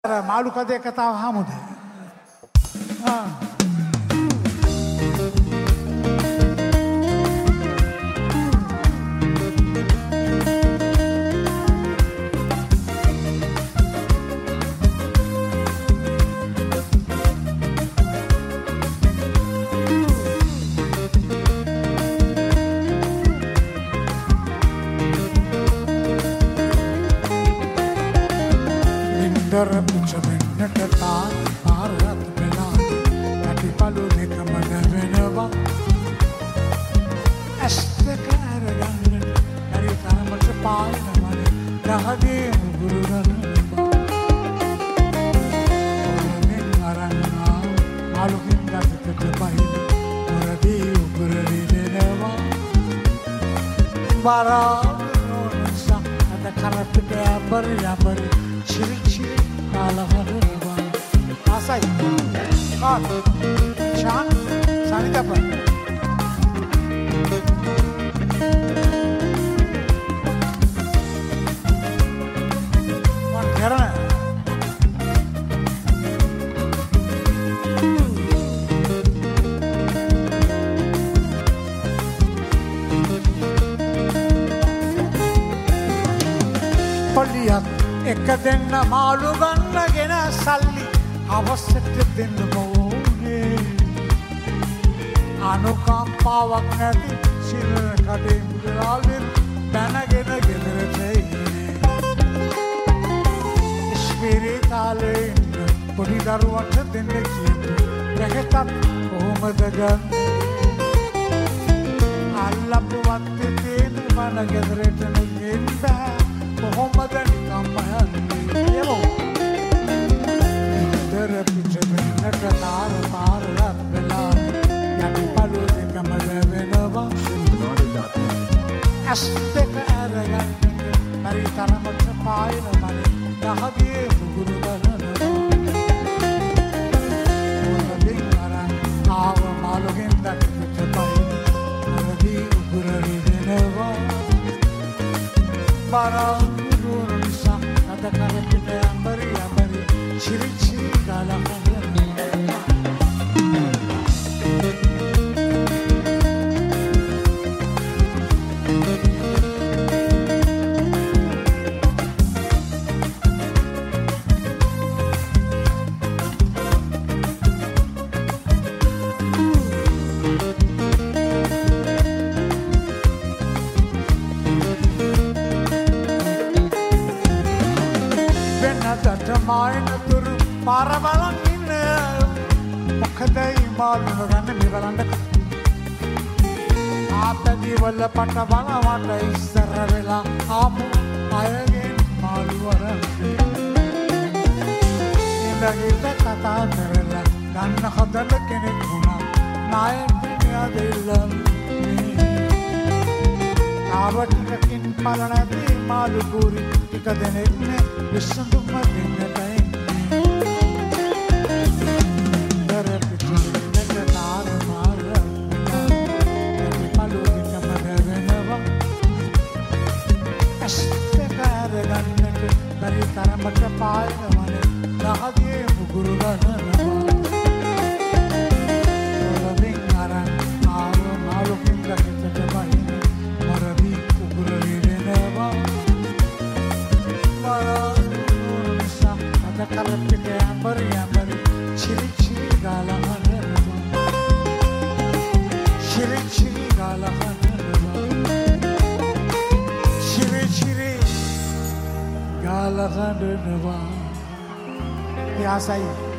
මාළු කදේ කතාව හමුද? පිච්චවෙන්නට තාන පාරත් වෙලා කටිපළු දෙකම නැවෙනවා ඇස් දෙක අරගන්නට හරි තරමට පායනවනේ ගහගේ මුගුරු ගන්නවා ඔලෙන් අරන් ආලුකින් ගත්තට බහින මොරදී උගුර රිදෙනවා බරා නොනසා අද කරපිට යබරි chiri chiri kalaharwa asai kaat chan sanitapa wan karana poliyat එක දෙන්න මාළු ගන්නගෙන සල්ලි අවශ්‍යට දෙන්න ඕනේ අනුකම්පාවක් නැති සිර කඩේ මුදලාලින් දැනගෙන ගෙදරට එන්නේ ඉස්පිරිතාලේ පොඩි දරුවන්ට දෙන්න කියපු රැකටත් කොහොමද ගන්නේ අල්ලපුවත් තේන මන ගෙදරට නෙන්න බෑ කොහොමද නිකම්ම යන්නේ යමෝ ඉතර පිටවෙන්නට තාර පාරලත් වෙලා යටි පළු දෙකම වැවෙනවා ඇස් දෙක අරගන්න හරි තරමට පායනවනේ ගහගේ මුගුරු ගන්නවා ඔලෙන් අරන් ආව මාළුගෙන් දැක්කට බයි මොරදී උගුර රිදෙනවා බරා Ada karapita ambari ambari chiri chiri gala මායනතුරු පාරවලන් ඉන්න මොකදයි මාළු ගන්න මෙවලන්න ආපැදි වල පට බලවට ඉස්සර වෙලා ආපු අයගෙන් මාළු වරන් ඉඳගිට කතා කරලා ගන්න හදල කෙනෙක් වුණා නායකයා දෙල්ලන් ආවටකින් පලනදී මාළු පුරි ටික දෙනෙක් නේ විසඳුම දෙන්නට තරමට පායනවනේ ගහගේ මුගුරු ගන්නවා ඔලෙන් අරන් ආව මාළුකින් ගත්තට බහින මොරදී උගුර රිදෙනවා බරා අද කරපිට ambari ambari chiri chiri gala හදනවා chiri chiri gala හදනවා chiri chiri gala හදනවා यासाई